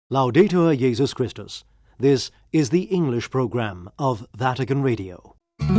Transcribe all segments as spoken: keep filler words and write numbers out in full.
Laudetur Jesus Christus. This is the English program of Vatican Radio.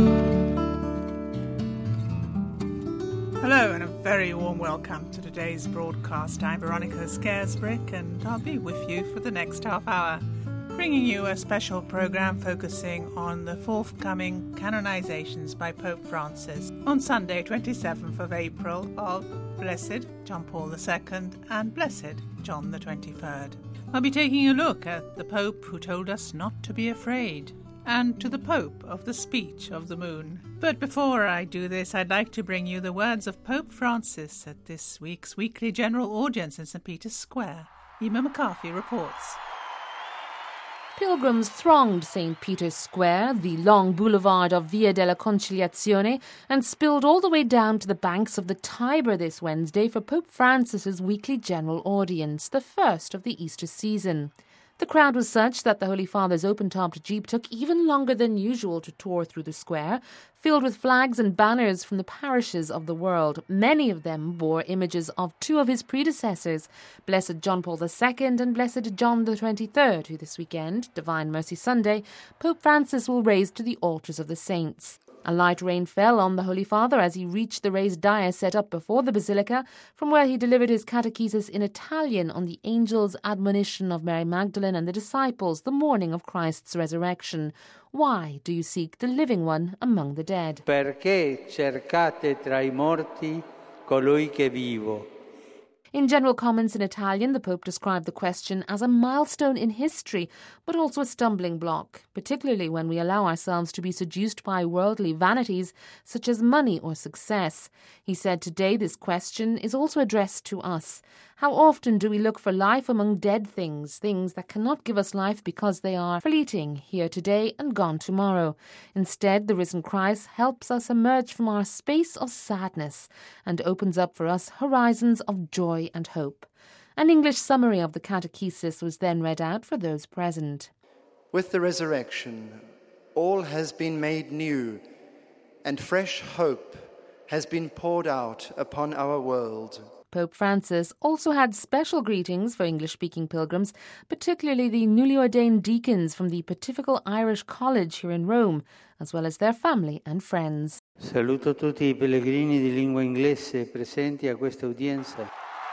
Hello and a very warm welcome to today's broadcast. I'm Veronica Scaresbrick and I'll be with you for the next half hour, bringing you a special program focusing on the forthcoming canonizations by Pope Francis on Sunday, twenty-seventh of April, of Blessed John Paul the Second and Blessed John the twenty-third. I'll be taking a look at the Pope who told us not to be afraid, and to the Pope of the speech of the moon. But before I do this, I'd like to bring you the words of Pope Francis at this week's weekly general audience in Saint Peter's Square. Emma McCarthy reports. Pilgrims thronged Saint Peter's Square, the long boulevard of Via della Conciliazione, and spilled all the way down to the banks of the Tiber this Wednesday for Pope Francis's weekly general audience, the first of the Easter season. The crowd was such that the Holy Father's open-topped jeep took even longer than usual to tour through the square, filled with flags and banners from the parishes of the world. Many of them bore images of two of his predecessors, Blessed John Paul the Second and Blessed John the twenty-third, who this weekend, Divine Mercy Sunday, Pope Francis will raise to the altars of the saints. A light rain fell on the Holy Father as he reached the raised dais set up before the Basilica, from where he delivered his catechesis in Italian on the angel's admonition of Mary Magdalene and the disciples the morning of Christ's resurrection. Why do you seek the living one among the dead? Perché cercate tra i morti colui che vivo? In general comments in Italian, the Pope described the question as a milestone in history, but also a stumbling block, particularly when we allow ourselves to be seduced by worldly vanities such as money or success. He said today this question is also addressed to us. How often do we look for life among dead things, things that cannot give us life because they are fleeting, here today and gone tomorrow? Instead, the risen Christ helps us emerge from our space of sadness and opens up for us horizons of joy and hope. An English summary of the catechesis was then read out for those present. With the resurrection, all has been made new, and fresh hope has been poured out upon our world. Pope Francis also had special greetings for English-speaking pilgrims, particularly the newly ordained deacons from the Pontifical Irish College here in Rome, as well as their family and friends. Saluto tutti I pellegrini di lingua inglese presenti a questa udienza.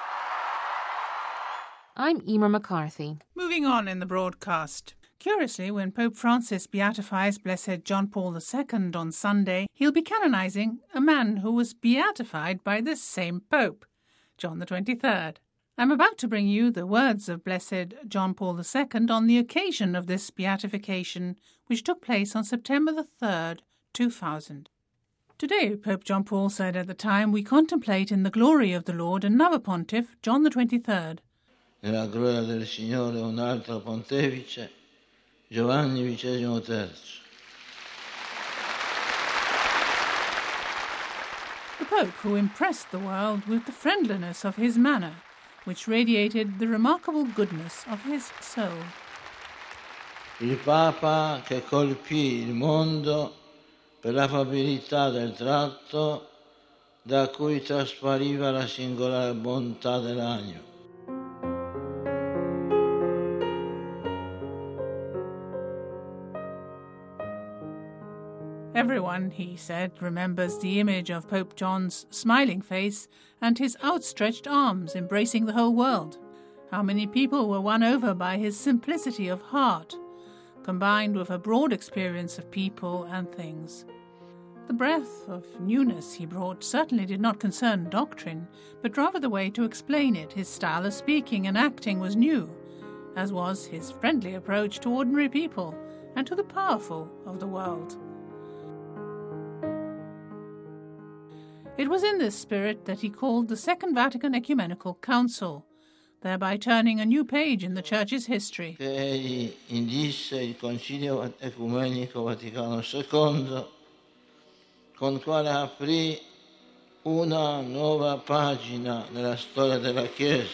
I'm Emer McCarthy. Moving on in the broadcast. Curiously, when Pope Francis beatifies Blessed John Paul the Second on Sunday, he'll be canonizing a man who was beatified by this same Pope, John the twenty-third. I'm about to bring you the words of Blessed John Paul the Second on the occasion of this beatification, which took place on September the third, two thousand. Today, Pope John Paul said at the time, we contemplate in the glory of the Lord another pontiff, John the twenty-third. Nella gloria del Signore un altro pontefice, Giovanni Vicesimo Terzo. The Pope who impressed the world with the friendliness of his manner, which radiated the remarkable goodness of his soul. Il Papa che colpì il mondo per l'affabilità del tratto da cui traspariva la singolare bontà dell'animo. Everyone, he said, remembers the image of Pope John's smiling face and his outstretched arms embracing the whole world. How many people were won over by his simplicity of heart, combined with a broad experience of people and things. The breath of newness he brought certainly did not concern doctrine, but rather the way to explain it. His style of speaking and acting was new, as was his friendly approach to ordinary people and to the powerful of the world. It was in this spirit that he called the Second Vatican Ecumenical Council, thereby turning a new page in the Church's history. Che egli indisse il Concilio Ecumenico Vaticano secondo, con quale aprì una nuova pagina nella storia della Chiesa.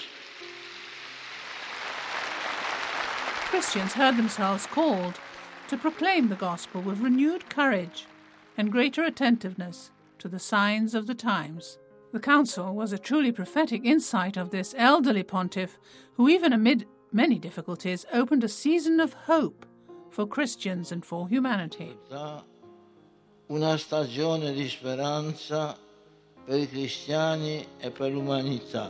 Christians heard themselves called to proclaim the gospel with renewed courage and greater attentiveness to the signs of the times. The council was a truly prophetic insight of this elderly pontiff who, even amid many difficulties opened a season of hope for Christians and for humanity. Una stagione di speranza per i cristiani e per l'umanità.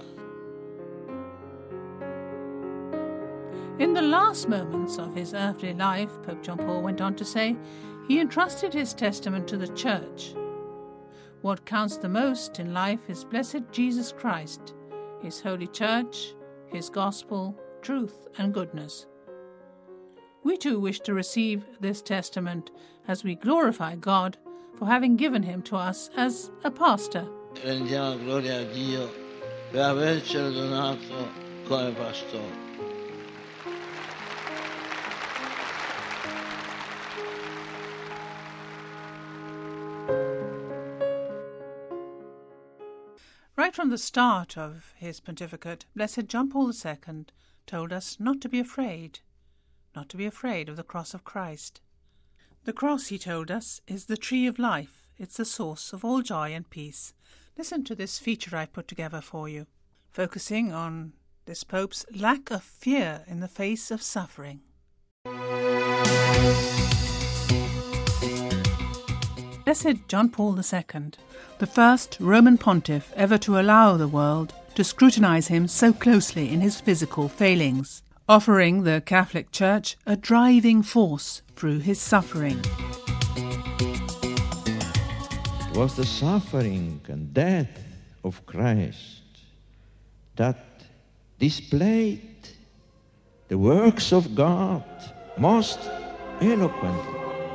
In the last moments of his earthly life, Pope John Paul went on to say, he entrusted his testament to the Church. What counts the most in life is blessed Jesus Christ, his holy Church, his gospel, truth and goodness. We too wish to receive this testament as we glorify God for having given him to us as a pastor. Rendiamo gloria a Dio per avercelo donato come pastore. Right from the start of his pontificate, Blessed John Paul the Second told us not to be afraid, not to be afraid of the cross of Christ. The cross, he told us, is the tree of life. It's the source of all joy and peace. Listen to this feature I put together for you, focusing on this Pope's lack of fear in the face of suffering. Blessed John Paul the Second, the first Roman pontiff ever to allow the world to scrutinize him so closely in his physical failings, offering the Catholic Church a driving force through his suffering. It was the suffering and death of Christ that displayed the works of God most eloquently.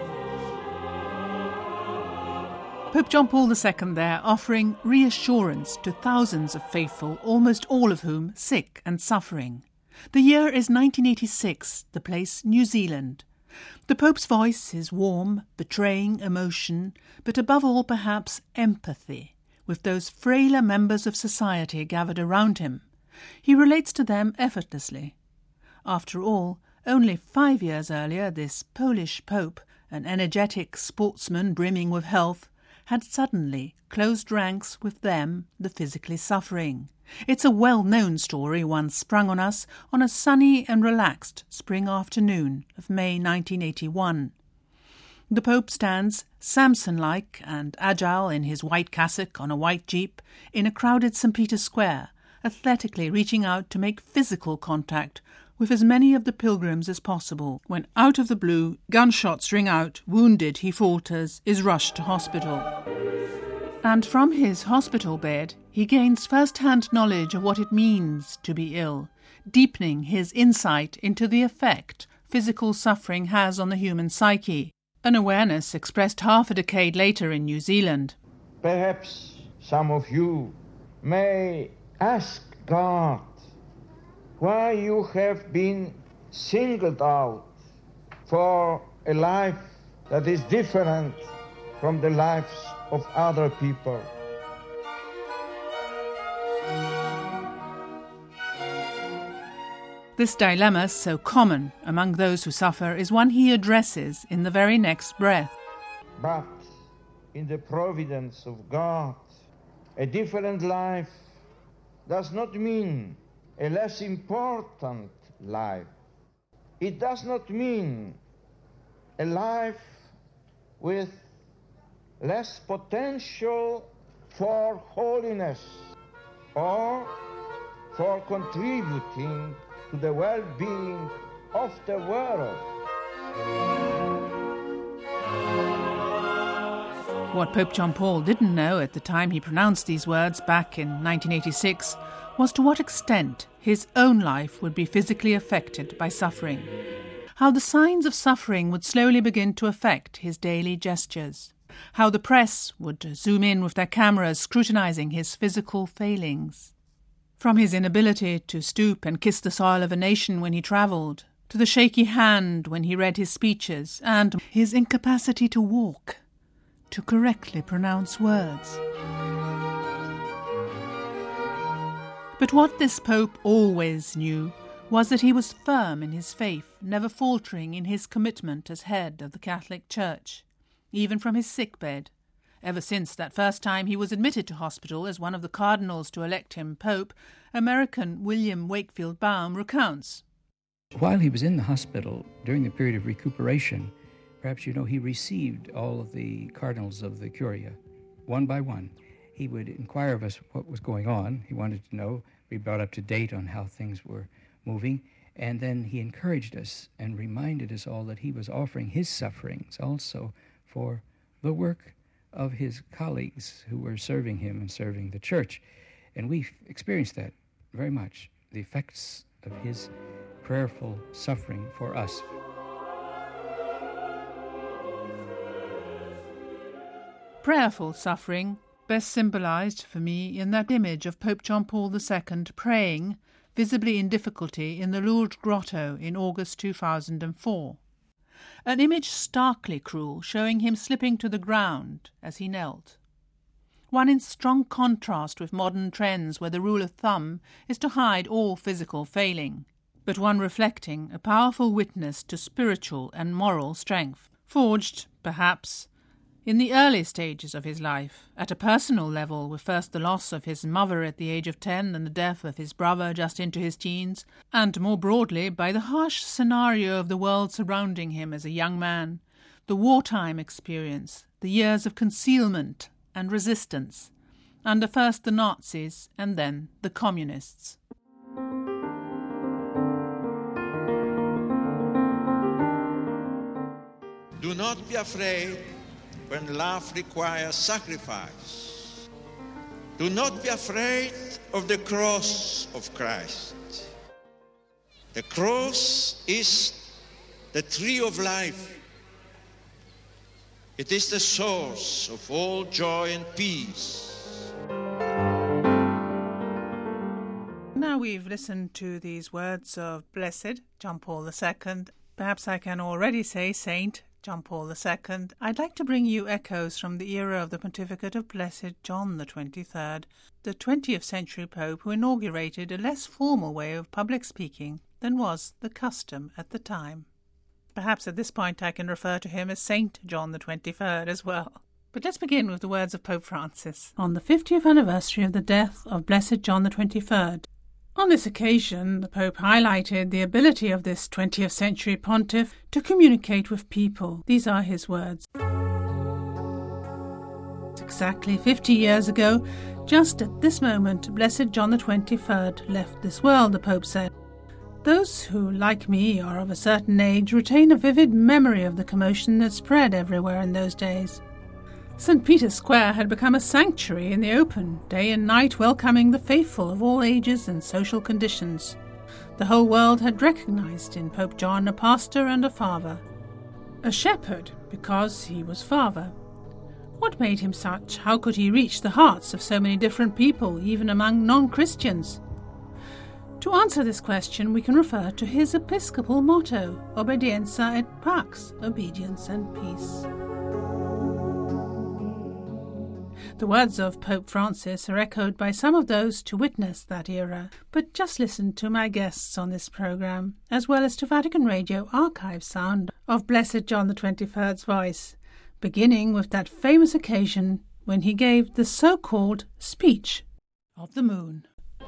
Pope John Paul the Second there offering reassurance to thousands of faithful, almost all of whom sick and suffering. The year is nineteen eighty-six, the place New Zealand. The Pope's voice is warm, betraying emotion, but above all perhaps empathy, with those frailer members of society gathered around him. He relates to them effortlessly. After all, only five years earlier this Polish Pope, an energetic sportsman brimming with health, had suddenly closed ranks with them, the physically suffering. It's a well-known story once sprung on us on a sunny and relaxed spring afternoon of May nineteen eighty-one. The Pope stands Samson-like and agile in his white cassock on a white jeep in a crowded Saint Peter's Square, athletically reaching out to make physical contact with as many of the pilgrims as possible, when out of the blue, gunshots ring out, wounded, he falters, is rushed to hospital. And from his hospital bed, he gains first-hand knowledge of what it means to be ill, deepening his insight into the effect physical suffering has on the human psyche, an awareness expressed half a decade later in New Zealand. Perhaps some of you may ask God why you have been singled out for a life that is different from the lives of other people. This dilemma, so common among those who suffer, is one he addresses in the very next breath. But in the providence of God, a different life does not mean a less important life. It does not mean a life with less potential for holiness or for contributing to the well-being of the world. What Pope John Paul didn't know at the time he pronounced these words back in nineteen eighty-six was to what extent his own life would be physically affected by suffering, how the signs of suffering would slowly begin to affect his daily gestures, how the press would zoom in with their cameras scrutinizing his physical failings. From his inability to stoop and kiss the soil of a nation when he travelled, to the shaky hand when he read his speeches, and his incapacity to walk, to correctly pronounce words. But what this Pope always knew was that he was firm in his faith, never faltering in his commitment as head of the Catholic Church, even from his sickbed. Ever since that first time he was admitted to hospital as one of the cardinals to elect him Pope, American William Wakefield Baum recounts. While he was in the hospital during the period of recuperation, perhaps you know, he received all of the cardinals of the Curia, one by one. He would inquire of us what was going on. He wanted to know, be brought up to date on how things were moving. And then he encouraged us and reminded us all that he was offering his sufferings also for the work of his colleagues who were serving him and serving the church. And we experienced that very much, the effects of his prayerful suffering for us. Prayerful suffering, best symbolized for me in that image of Pope John Paul the Second praying, visibly in difficulty, in the Lourdes Grotto in August two thousand four. An image starkly cruel, showing him slipping to the ground as he knelt. One in strong contrast with modern trends where the rule of thumb is to hide all physical failing, but one reflecting a powerful witness to spiritual and moral strength, forged, perhaps, in the early stages of his life, at a personal level, with first the loss of his mother at the age of ten and the death of his brother just into his teens, and more broadly by the harsh scenario of the world surrounding him as a young man, the wartime experience, the years of concealment and resistance, under first the Nazis and then the Communists. Do not be afraid when love requires sacrifice. Do not be afraid of the cross of Christ. The cross is the tree of life. It is the source of all joy and peace. Now we've listened to these words of Blessed John Paul the Second, perhaps I can already say Saint John Paul the Second, I'd like to bring you echoes from the era of the pontificate of Blessed John the twenty-third, the twentieth century Pope who inaugurated a less formal way of public speaking than was the custom at the time. Perhaps at this point I can refer to him as Saint John the twenty-third as well. But let's begin with the words of Pope Francis on the fiftieth anniversary of the death of Blessed John the twenty-third. On this occasion, the Pope highlighted the ability of this twentieth century pontiff to communicate with people. These are his words. Exactly fifty years ago, just at this moment, Blessed John the twenty-third left this world, the Pope said. Those who, like me, are of a certain age retain a vivid memory of the commotion that spread everywhere in those days. Saint Peter's Square had become a sanctuary in the open, day and night welcoming the faithful of all ages and social conditions. The whole world had recognized in Pope John a pastor and a father. A shepherd, because he was father. What made him such? How could he reach the hearts of so many different people, even among non-Christians? To answer this question, we can refer to his episcopal motto, Obedientia et Pax, obedience and peace. The words of Pope Francis are echoed by some of those to witness that era, but just listen to my guests on this programme, as well as to Vatican Radio archive sound of Blessed John the twenty-third's voice, beginning with that famous occasion when he gave the so-called speech of the moon.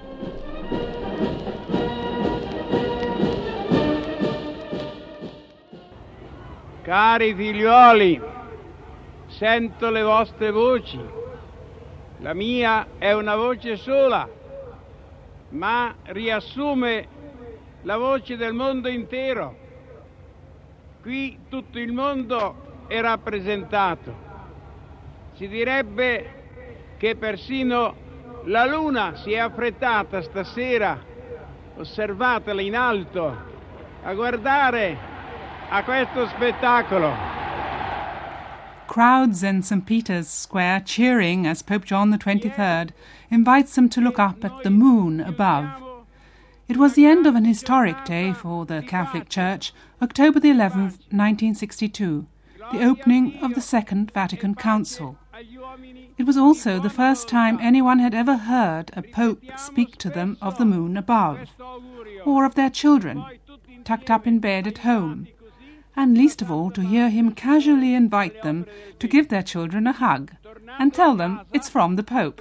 Cari figliuoli, sento le vostre voci. La mia è una voce sola, ma riassume la voce del mondo intero. Qui tutto il mondo è rappresentato. Si direbbe che persino la luna si è affrettata stasera, osservatela in alto, a guardare a questo spettacolo. Crowds in Saint Peter's Square cheering as Pope John the twenty-third invites them to look up at the moon above. It was the end of an historic day for the Catholic Church, October the eleventh, nineteen sixty-two, the opening of the Second Vatican Council. It was also the first time anyone had ever heard a pope speak to them of the moon above, or of their children, tucked up in bed at home, and least of all to hear him casually invite them to give their children a hug and tell them it's from the Pope.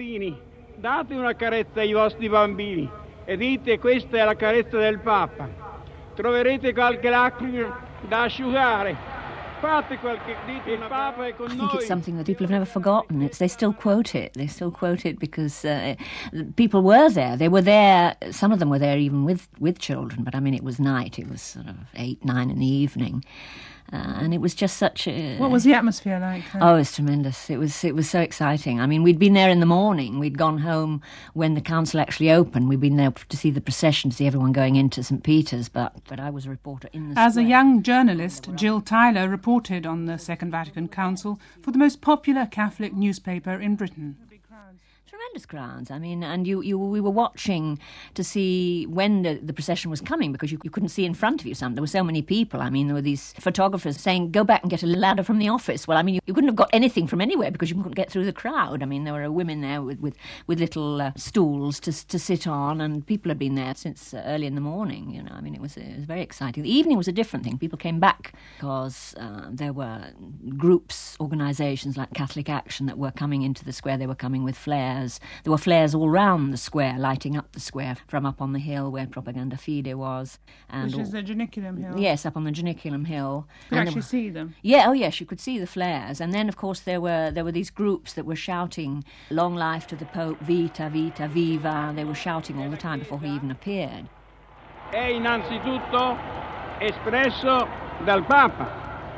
Date una carezza ai vostri bambini e dite questa è la carezza del Papa. troverete qualche lacrima da asciugare. Fate qualche dito, il Papa è con I think noi. it's something that people have never forgotten. It's, they still quote it. They still quote it because uh, people were there. They were there. Some of them were there even with, with children. But I mean, it was night. It was sort of eight, nine in the evening. Uh, and it was just such a... What was the atmosphere like? Huh? Oh, it was tremendous. It was it was so exciting. I mean, we'd been there in the morning. We'd gone home when the council actually opened. We'd been there to see the procession, to see everyone going into Saint Peter's, but, but I was a reporter in the As square. a young journalist, Jill Tyler reported on the Second Vatican Council for the most popular Catholic newspaper in Britain. Tremendous crowds. I mean, and you, you we were watching to see when the, the procession was coming because you, you couldn't see in front of you. Some there were so many people. I mean, there were these photographers saying, "Go back and get a ladder from the office." Well, I mean, you, you couldn't have got anything from anywhere because you couldn't get through the crowd. I mean, there were women there with with, with little uh, stools to to sit on, and people had been there since uh, early in the morning. You know, I mean, it was it was very exciting. The evening was a different thing. People came back because uh, there were groups, organisations like Catholic Action that were coming into the square. They were coming with flares. There were flares all round the square, lighting up the square from up on the hill where Propaganda Fide was. And Which is all, the Janiculum Hill. Yes, up on the Janiculum Hill. You could And actually there were- see them. Yeah, oh yes, you could see the flares. And then, of course, there were there were these groups that were shouting, "Long life to the Pope, Vita, Vita, Viva." They were shouting all the time before he even appeared. È innanzitutto espresso dal Papa,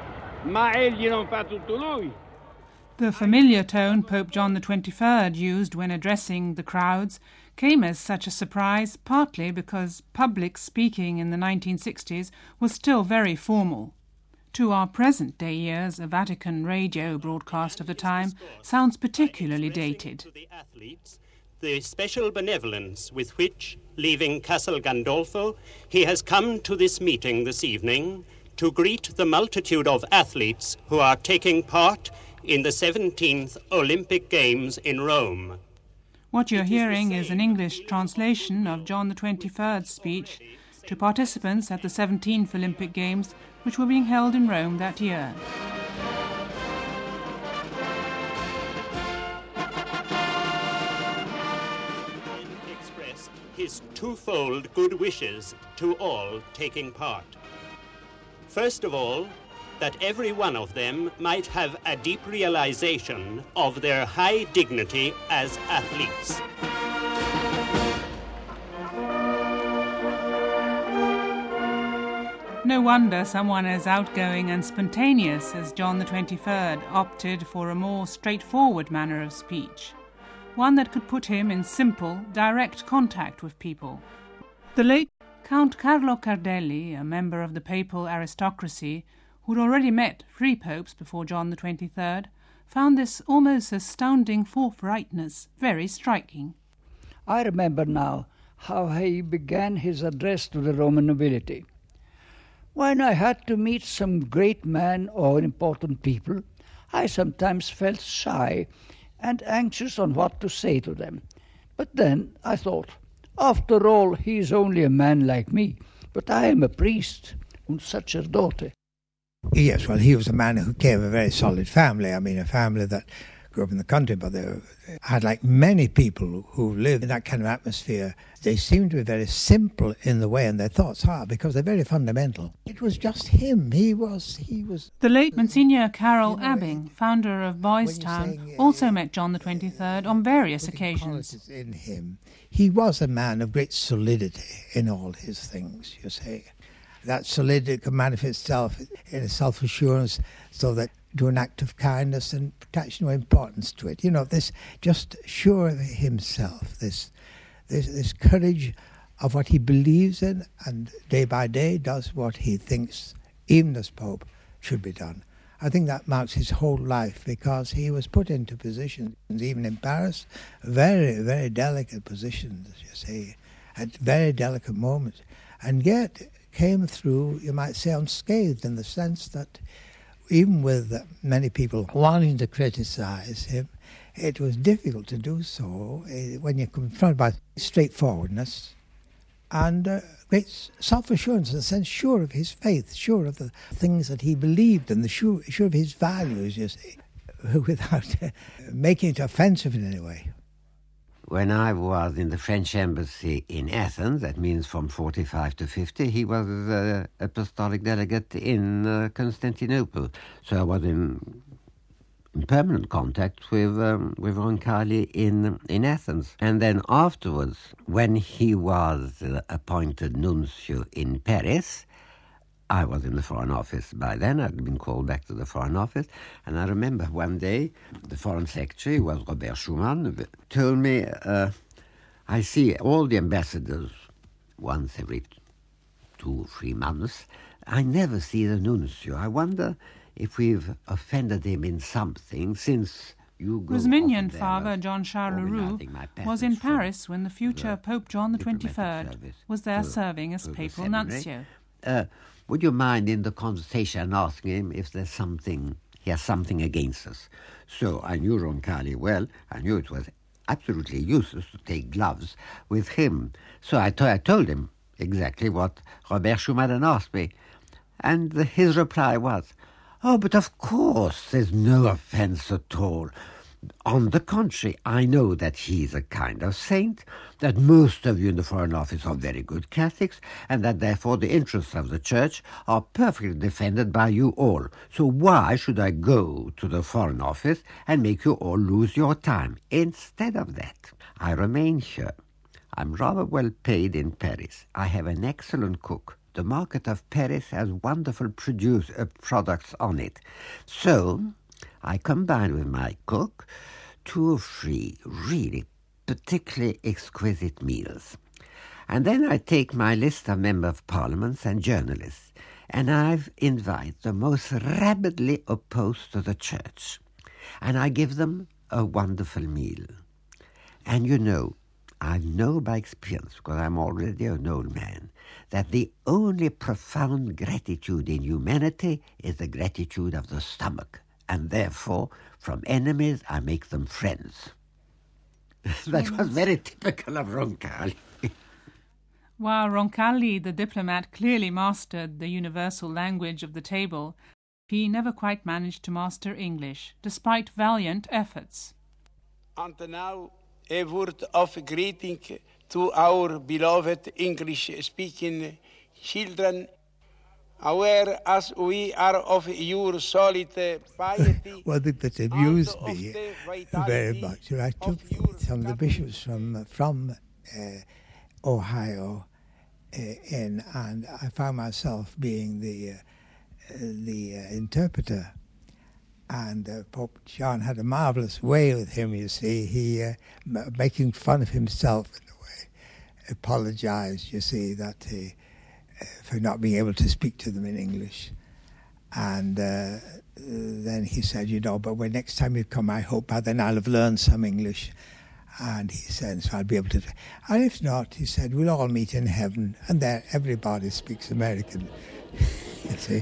ma egli non fa tutto lui. The familiar tone Pope John the twenty-third used when addressing the crowds came as such a surprise, partly because public speaking in the nineteen sixties was still very formal. To our present-day ears, a Vatican radio broadcast of the time sounds particularly dated. To the athletes, the special benevolence with which, leaving Castel Gandolfo, he has come to this meeting this evening to greet the multitude of athletes who are taking part in the seventeenth Olympic Games in Rome. What you're hearing is an English translation of John the twenty-third's speech to participants at the seventeenth Olympic Games, which were being held in Rome that year. Expressed his twofold good wishes to all taking part. First of all, that every one of them might have a deep realization of their high dignity as athletes. No wonder someone as outgoing and spontaneous as John the twenty-third opted for a more straightforward manner of speech, one that could put him in simple, direct contact with people. The late Count Carlo Cardelli, a member of the papal aristocracy, who'd already met three popes before John the twenty-third, found this almost astounding forthrightness very striking. I remember now how he began his address to the Roman nobility. When I had to meet some great men or important people, I sometimes felt shy and anxious on what to say to them. But then I thought, after all, he is only a man like me, but I am a priest, un sacerdote. Yes, well, he was a man who came of a very solid family. I mean, a family that grew up in the country, but they had, like many people who live in that kind of atmosphere, they seem to be very simple in the way and their thoughts are, because they're very fundamental. It was just him. He was... he was. The late Monsignor Carol Abbing, founder of Boys Town, also met John the twenty-third on various occasions. In him, he was a man of great solidity in all his things, you see. That solidity could manifest itself in a self-assurance, so that do an act of kindness and attach no importance to it. You know, this just sure of himself, this, this, this courage of what he believes in, and day by day does what he thinks, even as Pope, should be done. I think that marks his whole life, because he was put into positions, even in Paris, very, very delicate positions, you see, at very delicate moments, and yet came through, you might say, unscathed, in the sense that even with many people wanting to criticize him, it was difficult to do so when you're confronted by straightforwardness and uh, great self-assurance, in the sense, sure of his faith, sure of the things that he believed in, the sure, sure of his values, you see, without uh, making it offensive in any way. when I was in the French embassy in Athens, that means from forty-five to fifty, he was uh, apostolic delegate in uh, Constantinople. So I was in, in permanent contact with um, with Roncalli in in Athens. And then afterwards, when he was uh, appointed nuncio in Paris, I was in the Foreign Office by then. I'd been called back to the Foreign Office. And I remember one day, the Foreign Secretary, was Robert Schuman, told me, uh, I see all the ambassadors once every two or three months. I never see the nuncio. I wonder if we've offended him in something since you go. Rosminian Father John Charles Leroux was in Paris when the future the Pope John the twenty-third was there to, serving as papal the nuncio. Uh, Would you mind in the conversation asking him if there's something, he has something against us? So I knew Roncalli well. I knew it was absolutely useless to take gloves with him. So I, t- I told him exactly what Robert Schuman had asked me. And the, his reply was, oh, but of course there's no offence at all. On the contrary, I know that he's a kind of saint, that most of you in the Foreign Office are very good Catholics, and that therefore the interests of the Church are perfectly defended by you all. So why should I go to the Foreign Office and make you all lose your time? Instead of that, I remain here. I'm rather well paid in Paris. I have an excellent cook. The market of Paris has wonderful produce, uh, products on it. So I combine with my cook two or three really particularly exquisite meals. And then I take my list of members of parliaments and journalists, and I invite the most rabidly opposed to the Church. And I give them a wonderful meal. And you know, I know by experience, because I'm already an old man, that the only profound gratitude in humanity is the gratitude of the stomach. And therefore, from enemies, I make them friends. That was very typical of Roncalli. While Roncalli, the diplomat, clearly mastered the universal language of the table, he never quite managed to master English, despite valiant efforts. And now, a word of greeting to our beloved English-speaking children. Aware as we are of your solid piety. One thing that amused me very much, I took some of the bishops from from uh, Ohio uh, in, and I found myself being the uh, the uh, interpreter. And uh, Pope John had a marvelous way with him. You see, he uh, m- making fun of himself in a way, apologized. You see that he. Uh, for not being able to speak to them in English. And uh, then he said, you know, but when next time you come, I hope by then I'll have learned some English. And he said, so I'll be able to... And if not, he said, we'll all meet in heaven, and there everybody speaks American. You see.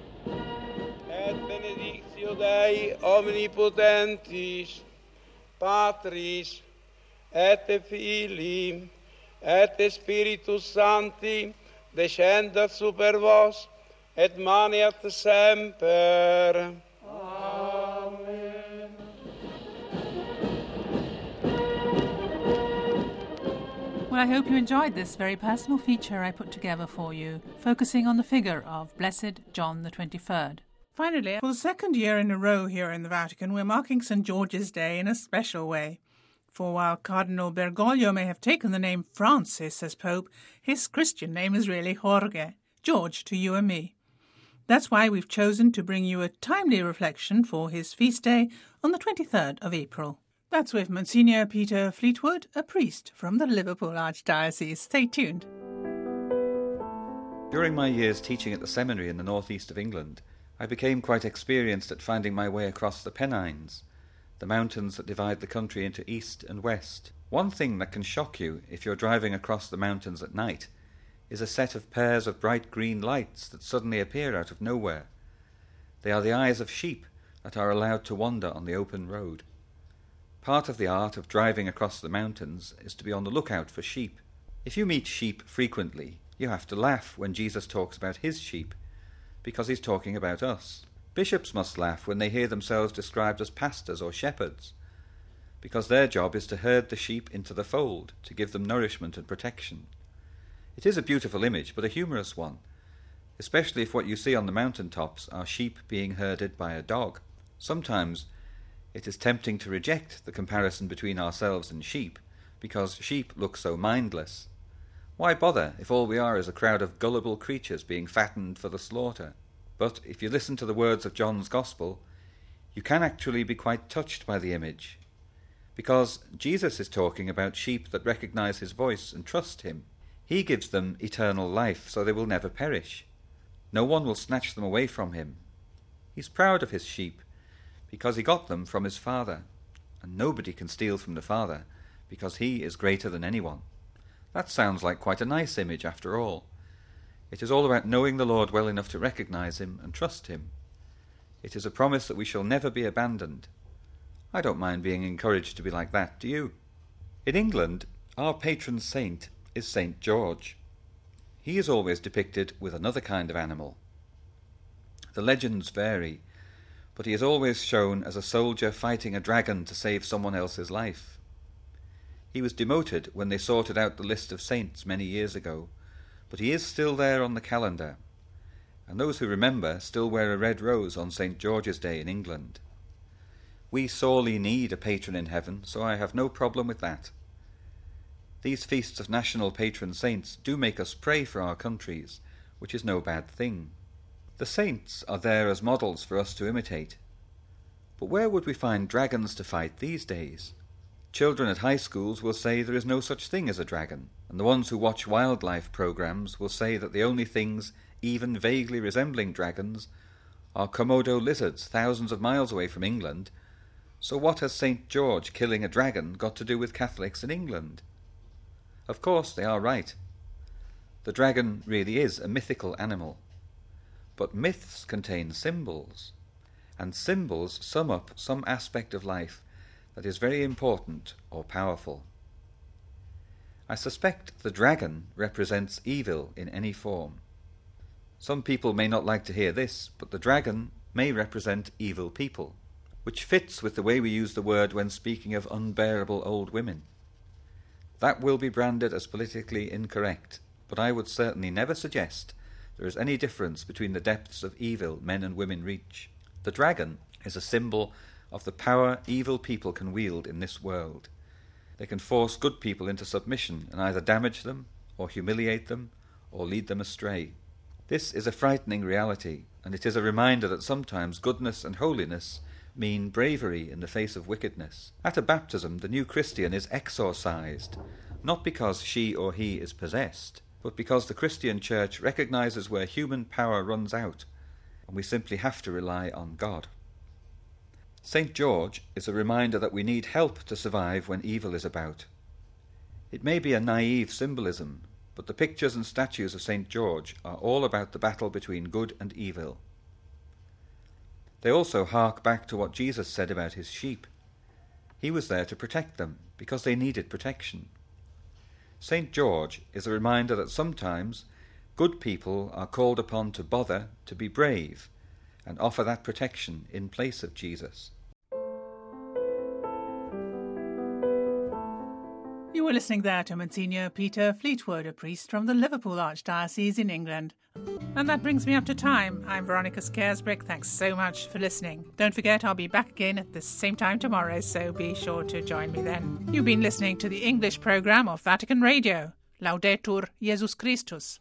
Et benedictio Dei omnipotentis, Patris, et Filii, et Spiritus Sancti, descendat super vos, et maneat semper. Amen. Well, I hope you enjoyed this very personal feature I put together for you, focusing on the figure of Blessed John the twenty-third. Finally, for the second year in a row here in the Vatican, we're marking Saint George's Day in a special way. For while Cardinal Bergoglio may have taken the name Francis as Pope, his Christian name is really Jorge, George to you and me. That's why we've chosen to bring you a timely reflection for his feast day on the twenty-third of April. That's with Monsignor Peter Fleetwood, a priest from the Liverpool Archdiocese. Stay tuned. During my years teaching at the seminary in the northeast of England, I became quite experienced at finding my way across the Pennines, the mountains that divide the country into east and west. One thing that can shock you if you're driving across the mountains at night is a set of pairs of bright green lights that suddenly appear out of nowhere. They are the eyes of sheep that are allowed to wander on the open road. Part of the art of driving across the mountains is to be on the lookout for sheep. If you meet sheep frequently, you have to laugh when Jesus talks about his sheep, because he's talking about us. Bishops must laugh when they hear themselves described as pastors or shepherds. because their job is to herd the sheep into the fold, to give them nourishment and protection. It is a beautiful image, but a humorous one, especially if what you see on the mountain tops are sheep being herded by a dog. Sometimes it is tempting to reject the comparison between ourselves and sheep, because sheep look so mindless. Why bother if all we are is a crowd of gullible creatures being fattened for the slaughter? But if you listen to the words of John's Gospel, you can actually be quite touched by the image, because Jesus is talking about sheep that recognize his voice and trust him. He gives them eternal life, so they will never perish. No one will snatch them away from him. He's proud of his sheep, because he got them from his Father, and nobody can steal from the Father, because he is greater than anyone. That sounds like quite a nice image after all. It is all about knowing the Lord well enough to recognize him and trust him. It is a promise that we shall never be abandoned. I don't mind being encouraged to be like that, do you? In England, our patron saint is Saint George. He is always depicted with another kind of animal. The legends vary, but he is always shown as a soldier fighting a dragon to save someone else's life. He was demoted when they sorted out the list of saints many years ago, but he is still there on the calendar, and those who remember still wear a red rose on Saint George's Day in England. We sorely need a patron in heaven, so I have no problem with that. These feasts of national patron saints do make us pray for our countries, which is no bad thing. The saints are there as models for us to imitate. But where would we find dragons to fight these days? Children at high schools will say there is no such thing as a dragon, and the ones who watch wildlife programs will say that the only things even vaguely resembling dragons are Komodo lizards thousands of miles away from England. So what has Saint George killing a dragon got to do with Catholics in England? Of course, they are right. The dragon really is a mythical animal. But myths contain symbols, and symbols sum up some aspect of life that is very important or powerful. I suspect the dragon represents evil in any form. Some people may not like to hear this, but the dragon may represent evil people, which fits with the way we use the word when speaking of unbearable old women. That will be branded as politically incorrect, but I would certainly never suggest there is any difference between the depths of evil men and women reach. The dragon is a symbol of the power evil people can wield in this world. They can force good people into submission and either damage them, or humiliate them, or lead them astray. This is a frightening reality, and it is a reminder that sometimes goodness and holiness mean bravery in the face of wickedness. At a baptism, the new Christian is exorcised, not because she or he is possessed, but because the Christian Church recognizes where human power runs out, and we simply have to rely on God. Saint George is a reminder that we need help to survive when evil is about. It may be a naive symbolism, but the pictures and statues of Saint George are all about the battle between good and evil. They also hark back to what Jesus said about his sheep. He was there to protect them, because they needed protection. Saint George is a reminder that sometimes good people are called upon to bother, to be brave, and offer that protection in place of Jesus. You were listening there to Monsignor Peter Fleetwood, a priest from the Liverpool Archdiocese in England. And that brings me up to time. I'm Veronica Scaresbrick. Thanks so much for listening. Don't forget, I'll be back again at the same time tomorrow, so be sure to join me then. You've been listening to the English programme of Vatican Radio. Laudetur Jesus Christus.